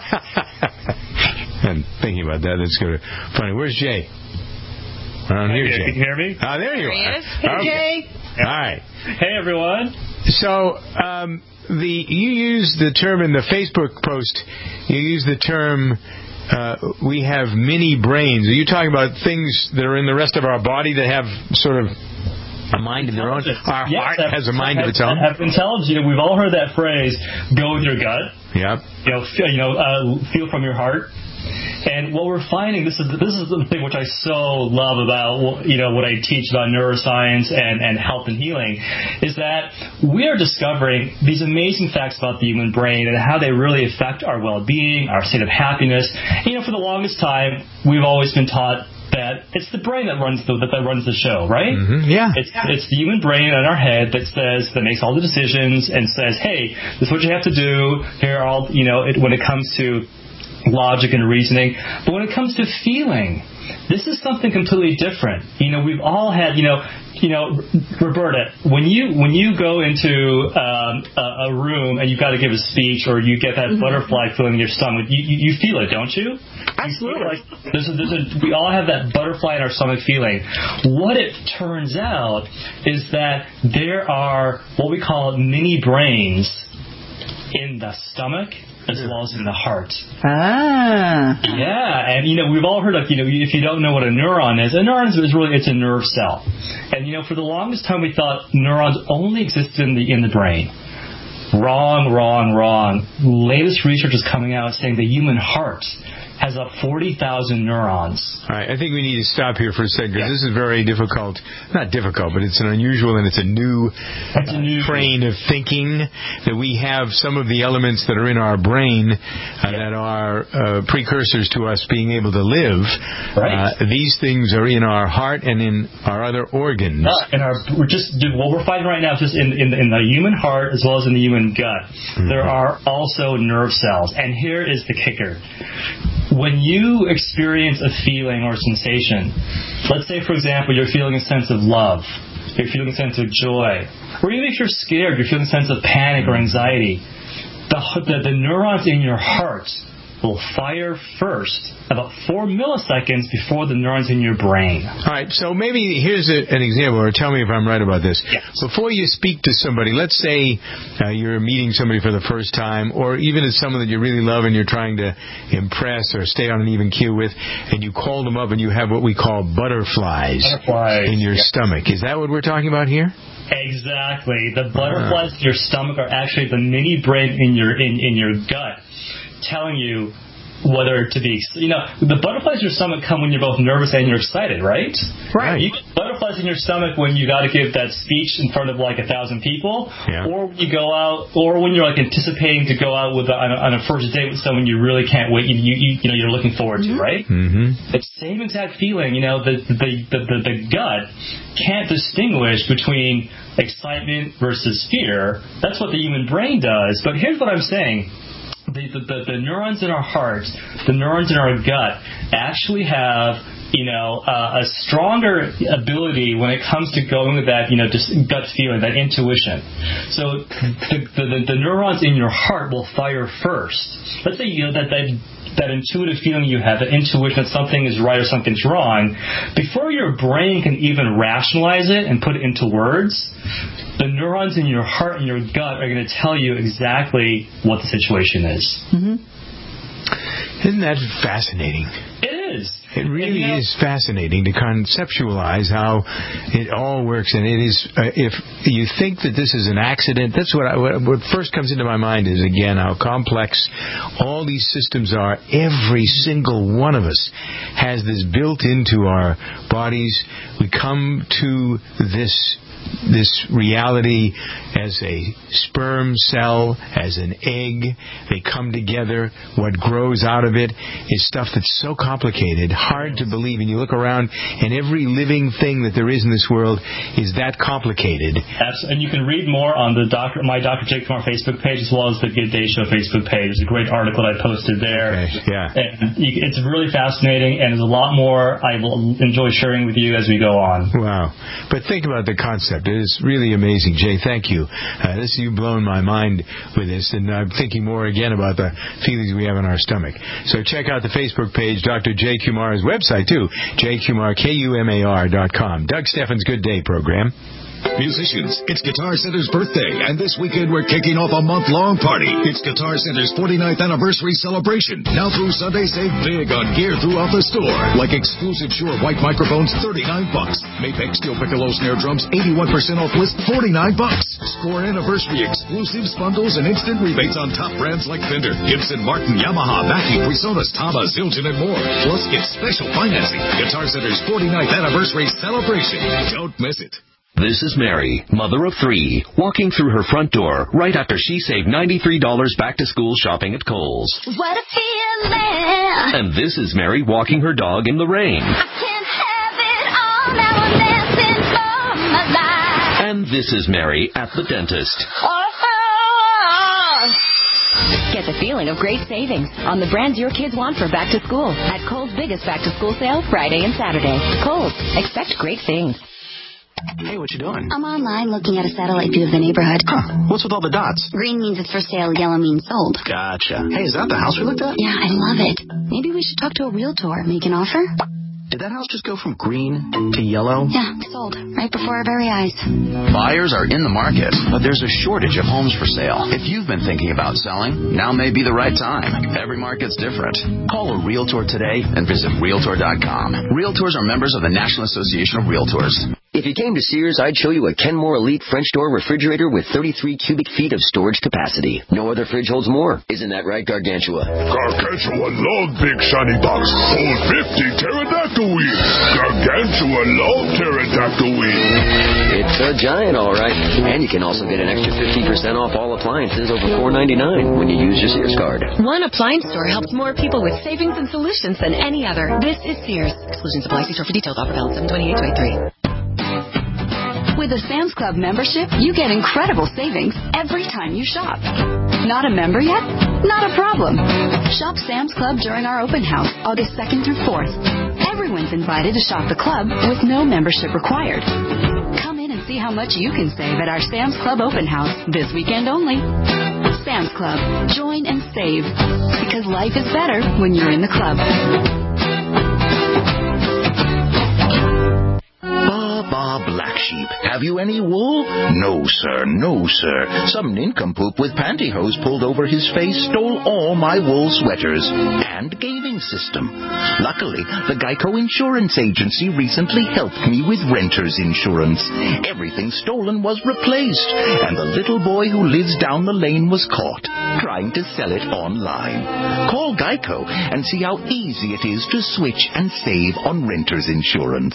I'm thinking about that. That's good. Funny. Where's Jay? Around here, Jay. Can you hear me? Oh, there you there are. Hey, okay. Jay. All right. Hey, everyone. So, um, the you use the term in the Facebook post, you use the term, uh, we have mini brains. Are you talking about things that are in the rest of our body that have sort of a mind of their own? Our yes, heart have, has a mind have, of its own? Have intelligence. You know, we've all heard that phrase, go with your gut. Yep. You know, feel, you know uh, feel from your heart. And what we're finding, this is this is the thing which I so love about, you know, what I teach about neuroscience and, and health and healing, is that we are discovering these amazing facts about the human brain and how they really affect our well-being, our state of happiness. You know, for the longest time, we've always been taught that it's the brain that runs the that, that runs the show, right? Mm-hmm. Yeah. It's it's the human brain in our head that says that makes all the decisions and says, hey, this is what you have to do. Here are all, you know, it, when it comes to logic and reasoning. But when it comes to feeling, this is something completely different. You know, we've all had, you know, you know, Roberta, when you when you go into um, a, a room and you've got to give a speech or you get that mm-hmm. butterfly feeling in your stomach, you, you, you feel it, don't you? Absolutely. You like there's a, there's a, we all have that butterfly in our stomach feeling. What it turns out is that there are what we call mini brains in the stomach as well as in the heart. Ah. Yeah, and, you know, we've all heard of, you know, if you don't know what a neuron is, a neuron is really, it's a nerve cell. And, you know, for the longest time we thought neurons only existed in the in the brain. Wrong, wrong, wrong. Latest research is coming out saying the human heart has up forty thousand neurons. All right, I think we need to stop here for a second because yeah. this is very difficult. Not difficult, but it's an unusual and it's a new, it's a new train of thinking that we have some of the elements that are in our brain uh, yeah. that are uh, precursors to us being able to live. Right. Uh, these things are in our heart and in our other organs. Uh, and our, we're just what we're finding right now is just in, in, in the human heart as well as in the human gut. Mm-hmm. There are also nerve cells, and here is the kicker. When you experience a feeling or a sensation, let's say, for example, you're feeling a sense of love, you're feeling a sense of joy, or even if you're scared, you're feeling a sense of panic or anxiety, the, the, the neurons in your heart will fire first about four milliseconds before the neurons in your brain. All right, so maybe here's a, an example, or tell me if I'm right about this. Yes. Before you speak to somebody, let's say uh, you're meeting somebody for the first time, or even as someone that you really love and you're trying to impress or stay on an even keel with, and you call them up and you have what we call butterflies, butterflies in your yep. stomach. Is that what we're talking about here? Exactly. The butterflies in your stomach are actually the mini brain in your in, in your gut telling you whether to be, you know, the butterflies in your stomach come when you're both nervous and you're excited, right? Right. You get butterflies in your stomach when you got to give that speech in front of like a thousand people, yeah. or when you go out, or when you're like anticipating to go out with a, on, a, on a first date with someone you really can't wait, you you, you know, you're looking forward to, right? Mm-hmm. It's the same exact feeling, you know, the the, the the the gut can't distinguish between excitement versus fear. That's what the human brain does. But here's what I'm saying. The, the, the, the neurons in our heart, the neurons in our gut actually have, you know, uh, a stronger ability when it comes to going with that, you know, just gut feeling, that intuition. So the, the, the neurons in your heart will fire first. Let's say, you know, that, that that intuitive feeling you have, that intuition that something is right or something's wrong, before your brain can even rationalize it and put it into words, the neurons in your heart and your gut are going to tell you exactly what the situation is. Mm-hmm. Isn't that fascinating? It is. It really and, you know, is fascinating to conceptualize how it all works. And it is, uh, if you think that this is an accident, that's what, I, what, what first comes into my mind is, again, how complex all these systems are. Every single one of us has this built into our bodies. We come to this this reality as a sperm cell, as an egg. They come together. What grows out of it is stuff that's so complicated, hard to believe. And you look around, and every living thing that there is in this world is that complicated. And you can read more on the doctor, my Doctor Jake Kumar Facebook page, as well as the Good Day Show Facebook page. There's a great article I posted there. Okay. Yeah. And it's really fascinating, and there's a lot more I will enjoy sharing with you as we go on. Wow. But think about the concept. It is really amazing. Jay, thank you. Uh, this You've blown my mind with this, and I'm thinking more again about the feelings we have in our stomach. So check out the Facebook page, Doctor Jay Kumar's website, too, J Kumar, K U M A R dot com. Doug Steffens' Good Day program. Musicians, it's Guitar Center's birthday, and this weekend we're kicking off a month-long party. It's Guitar Center's forty-ninth anniversary celebration. Now through Sunday, save big on gear throughout the store, like exclusive Shure white microphones, thirty-nine bucks. Mapex steel piccolo snare drums, eighty-one percent off list, forty-nine bucks. Score anniversary exclusives, bundles, and instant rebates on top brands like Fender, Gibson, Martin, Yamaha, Mackie, Presonus, Tama, Zildjian, and more. Plus, get special financing. Guitar Center's forty-ninth anniversary celebration. Don't miss it. This is Mary, mother of three, walking through her front door right after she saved ninety-three dollars back-to-school shopping at Kohl's. What a feeling! And this is Mary walking her dog in the rain. I can't have it all, now I'm dancing for my life. And this is Mary at the dentist. Oh. Get the feeling of great savings on the brands your kids want for back to school at Kohl's biggest back-to-school sale Friday and Saturday. Kohl's. Expect great things. Hey, what you doing? I'm online looking at a satellite view of the neighborhood. Huh. What's with all the dots? Green means it's for sale, yellow means sold. Gotcha. Hey, is that the house we looked at? Yeah, I love it. Maybe we should talk to a realtor, make an offer? Did that house just go from green to yellow? Yeah, sold. Right before our very eyes. Buyers are in the market, but there's a shortage of homes for sale. If you've been thinking about selling, now may be the right time. Every market's different. Call a Realtor today and visit Realtor dot com. Realtors are members of the National Association of Realtors. If you came to Sears, I'd show you a Kenmore Elite French door refrigerator with thirty-three cubic feet of storage capacity. No other fridge holds more. Isn't that right, Gargantua? Gargantua love big shiny box. Hold fifty pterodactyl wheels. Gargantua love pterodactyl wheels. It's a giant, all right. And you can also get an extra fifty percent off all appliances over four ninety-nine when you use your Sears card. One appliance store helps more people with savings and solutions than any other. This is Sears. Exclusions apply. See store for details. Offer valid seven twenty-eight twenty-three. With a Sam's Club membership, you get incredible savings every time you shop. Not a member yet? Not a problem. Shop Sam's Club during our open house, August second through fourth. Everyone's invited to shop the club with no membership required. Come in and see how much you can save at our Sam's Club open house this weekend only. Sam's Club. Join and save. Because life is better when you're in the club. Bah, black sheep. Have you any wool? No, sir, no, sir. Some nincompoop with pantyhose pulled over his face stole all my wool sweaters and gaming system. Luckily, the Geico Insurance Agency recently helped me with renter's insurance. Everything stolen was replaced, and the little boy who lives down the lane was caught trying to sell it online. Call Geico and see how easy it is to switch and save on renter's insurance.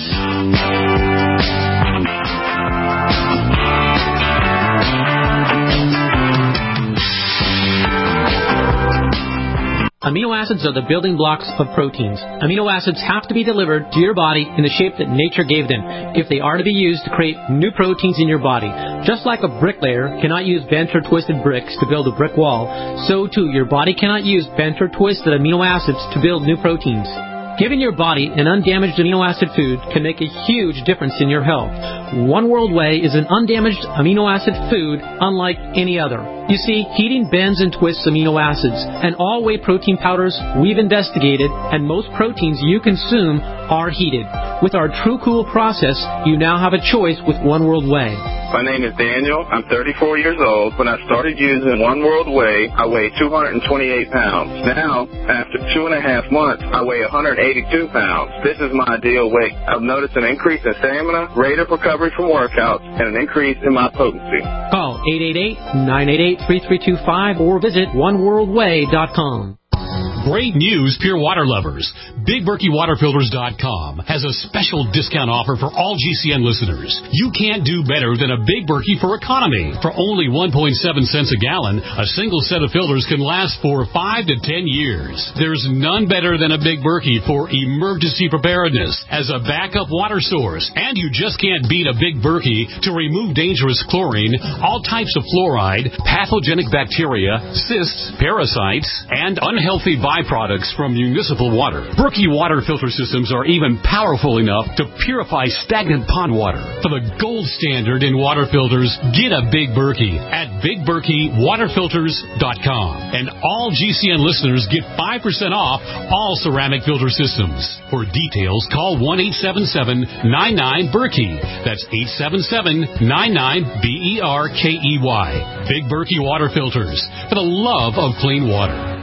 Amino acids are the building blocks of proteins. Amino acids have to be delivered to your body in the shape that nature gave them if they are to be used to create new proteins in your body. Just like a bricklayer cannot use bent or twisted bricks to build a brick wall, so too your body cannot use bent or twisted amino acids to build new proteins. Giving your body an undamaged amino acid food can make a huge difference in your health. One World Whey is an undamaged amino acid food unlike any other. You see, heating bends and twists amino acids, and all whey protein powders we've investigated, and most proteins you consume are heated. With our True Cool process, you now have a choice with One World Whey. My name is Daniel. I'm thirty-four years old. When I started using One World Whey, I weighed two hundred twenty-eight pounds. Now, after two and a half months, I weigh one hundred eighty-two pounds. This is my ideal weight. I've noticed an increase in stamina, rate of recovery from workouts, and an increase in my potency. Call eight eight eight, nine eight eight, three three two five or visit one world way dot com. Great news, pure water lovers. Big Berkey Water Filters dot com has a special discount offer for all G C N listeners. You can't do better than a Big Berkey for economy. For only one point seven cents a gallon, a single set of filters can last for five to ten years. There's none better than a Big Berkey for emergency preparedness as a backup water source. And you just can't beat a Big Berkey to remove dangerous chlorine, all types of fluoride, pathogenic bacteria, cysts, parasites, and unhealthy byproducts from municipal water. Berkey water filter systems are even powerful enough to purify stagnant pond water. For the gold standard in water filters, get a Big Berkey at Big Berkey Water Filters dot com. And all G C N listeners get five percent off all ceramic filter systems. For details, call one eight seven seven, nine nine, Berkey. That's eight seven seven, nine nine, B E R K E Y. Big Berkey Water Filters, for the love of clean water.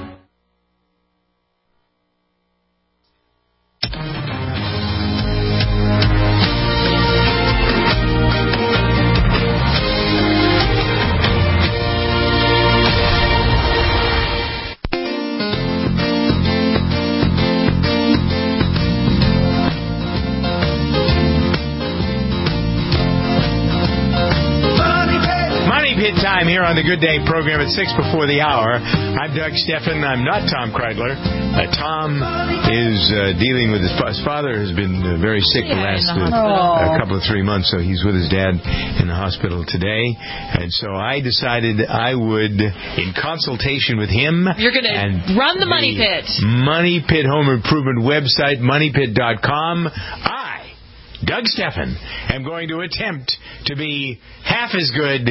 Time here on the Good Day program at six before the hour. I'm Doug Steffen. I'm not Tom Kreidler. Uh, Tom is uh, dealing with his, his father has been uh, very sick yeah, the last uh, uh, couple of three months, so he's with his dad in the hospital today. And so I decided I would, in consultation with him, you're going to run the Money Pit. Money Pit Home Improvement website, money pit dot com. I Doug Steffen am going to attempt to be half as good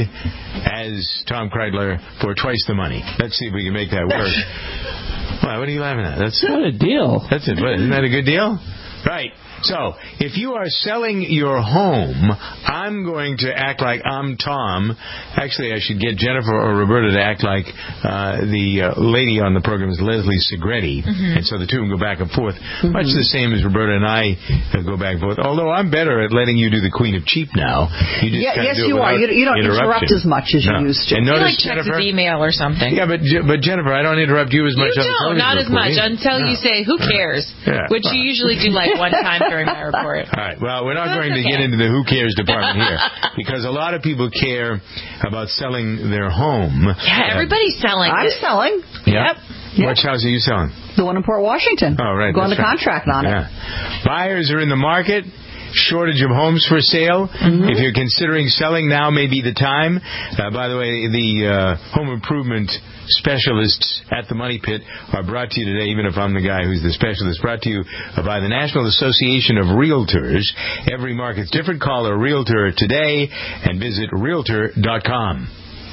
as Tom Kreidler for twice the money. Let's see if we can make that work. Well, what are you laughing at? That's what a deal. That's it. What, isn't that a good deal? Right. So, if you are selling your home, I'm going to act like I'm Tom. Actually, I should get Jennifer or Roberta to act like uh, the uh, lady on the program is Leslie Segretti. Mm-hmm. And so the two can go back and forth, mm-hmm. much the same as Roberta and I uh, go back and forth. Although I'm better at letting you do the Queen of Cheap now. You just yeah, yes, do you are. You, you don't interrupt as much as no. you used to. And you notice, like check Jennifer, his email or something. Yeah, but but Jennifer, I don't interrupt you as much. You don't, not as much, until no. you say, who cares? Yeah. Which you usually do like one time during my report. All right. Well, we're not going to get into the who cares department here because a lot of people care about selling their home. Yeah, everybody's selling. I'm it. selling. Yep. Yep. Which house are you selling? The one in Port Washington. Oh, right. Going to right. contract on yeah. it. Buyers are in the market. Shortage of homes for sale. Mm-hmm. If you're considering selling, now may be the time. Uh, by the way, the uh, home improvement specialists at the Money Pit are brought to you today, even if I'm the guy who's the specialist, brought to you by the National Association of Realtors. Every market's different. Call a realtor today and visit realtor dot com.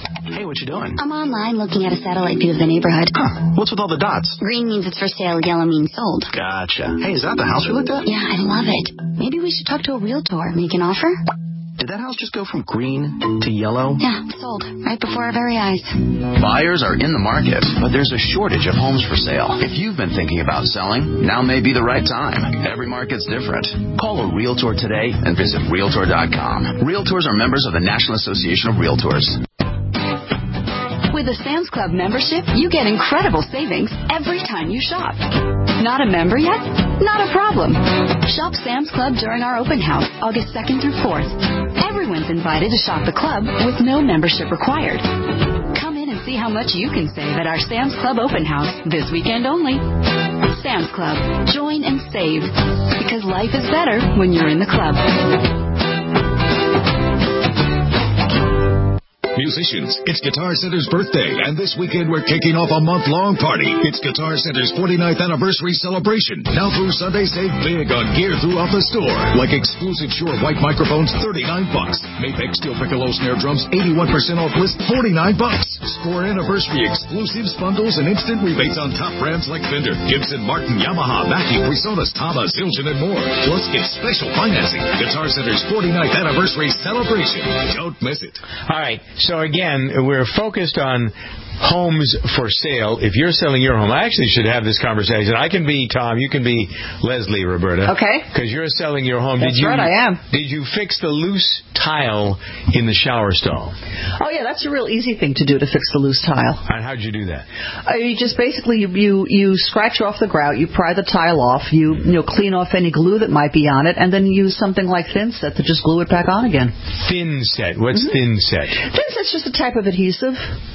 Hey, what you doing? I'm online looking at a satellite view of the neighborhood. Huh. What's with all the dots? Green means it's for sale, yellow means sold. Gotcha. Hey, is that the house we looked at? Yeah, I love it. Maybe we should talk to a realtor. Make an offer? Did that house just go from green to yellow? Yeah, sold. Right before our very eyes. Buyers are in the market, but there's a shortage of homes for sale. If you've been thinking about selling, now may be the right time. Every market's different. Call a Realtor today and visit Realtor dot com. Realtors are members of the National Association of Realtors. With a Sam's Club membership, you get incredible savings every time you shop. Not a member yet? Not a problem. Shop Sam's Club during our open house, August second through fourth. Everyone's invited to shop the club with no membership required. Come in and see how much you can save at our Sam's Club open house this weekend only. Sam's Club. Join and save. Because life is better when you're in the club. Musicians, it's Guitar Center's birthday, and this weekend we're kicking off a month-long party. It's Guitar Center's forty-ninth anniversary celebration. Now through Sunday, save big on gear throughout the store, like exclusive Shure white microphones, thirty-nine bucks. Mapex steel piccolo snare drums, eighty-one percent off list, forty-nine bucks. Score anniversary exclusives, bundles, and instant rebates on top brands like Fender, Gibson, Martin, Yamaha, Mackie, Presonus, Tama, Zildjian, and more. Plus, get special financing. Guitar Center's forty-ninth anniversary celebration. Don't miss it. All right. So again, we're focused on homes for sale. If you're selling your home, I actually should have this conversation. I can be Tom, you can be Leslie, Roberta. Okay. Because you're selling your home. That's did you, right, I am. Did you fix the loose tile in the shower stall? Oh yeah, that's a real easy thing to do, to fix the loose tile. And how'd you do that? Uh, you just basically you, you you scratch off the grout, you pry the tile off, you you know clean off any glue that might be on it, and then you use something like thin set to just glue it back on again. Thin set. What's mm-hmm. thin set? Thin set's just a type of adhesive.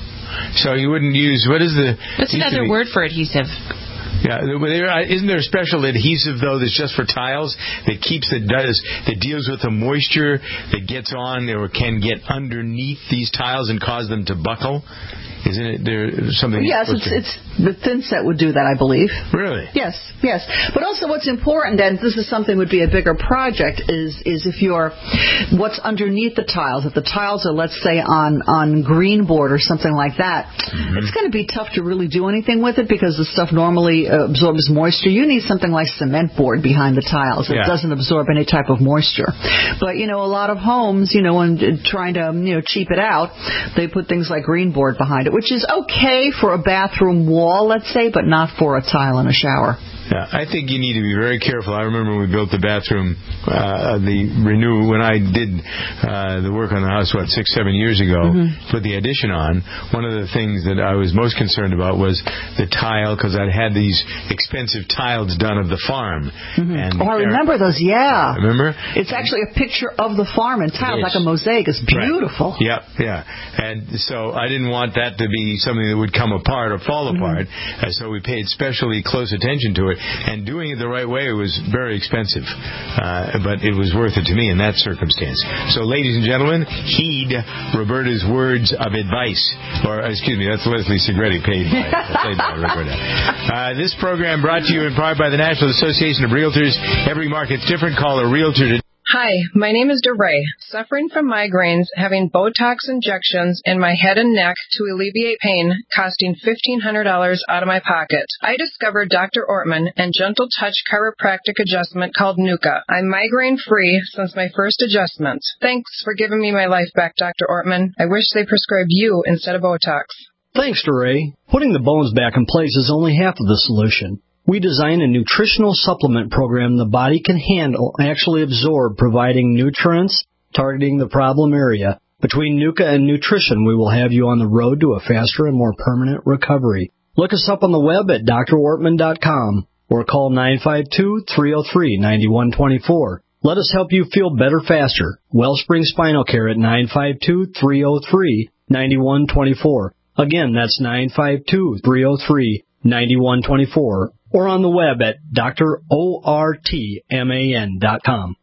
So you wouldn't use, what is the... What's another word for adhesive? Yeah, isn't there a special adhesive though that's just for tiles that keeps that does that deals with the moisture that gets on or can get underneath these tiles and cause them to buckle? Isn't it there something? Yes, it's, it's the thin set would do that, I believe. Really? Yes, yes. But also, what's important, and this is something would be a bigger project, is is if you're what's underneath the tiles. If the tiles are, let's say, on on green board or something like that, mm-hmm. it's going to be tough to really do anything with it because the stuff normally uh, absorbs moisture. You need something like cement board behind the tiles. It yeah. doesn't absorb any type of moisture. But you know, a lot of homes, you know, when trying to you know cheap it out, they put things like green board behind it, which is okay for a bathroom wall, let's say, but not for a tile in a shower. Yeah, I think you need to be very careful. I remember when we built the bathroom, uh, the renew, when I did uh, the work on the house, what, six, seven years ago, mm-hmm. put the addition on, one of the things that I was most concerned about was the tile, because I'd had these expensive tiles done of the farm. Mm-hmm. And oh, I remember those, yeah. Remember? It's actually a picture of the farm in tiles, like a mosaic. It's beautiful. Right. Yep, yeah. And so I didn't want that to be something that would come apart or fall mm-hmm. apart, and so we paid especially close attention to it. And doing it the right way was very expensive, uh, but it was worth it to me in that circumstance. So, ladies and gentlemen, heed Roberta's words of advice. Or, excuse me, that's Leslie Segretti, paid by, paid by Roberta. Uh, this program brought to you in part by the National Association of Realtors. Every market's different. Call a realtor today. Hi, my name is DeRay, suffering from migraines, having Botox injections in my head and neck to alleviate pain, costing fifteen hundred dollars out of my pocket. I discovered Doctor Ortman and Gentle Touch chiropractic adjustment called Nuka. I'm migraine-free since my first adjustment. Thanks for giving me my life back, Doctor Ortman. I wish they prescribed you instead of Botox. Thanks, DeRay. Putting the bones back in place is only half of the solution. We designed a nutritional supplement program the body can handle and actually absorb, providing nutrients, targeting the problem area. Between Nuka and nutrition, we will have you on the road to a faster and more permanent recovery. Look us up on the web at D R Ortman dot com or call nine five two, three oh three, nine one two four. Let us help you feel better faster. Wellspring Spinal Care at nine five two, three oh three, nine one two four. Again, that's nine five two, three oh three, nine one two four. Or on the web at D R Ortman dot com.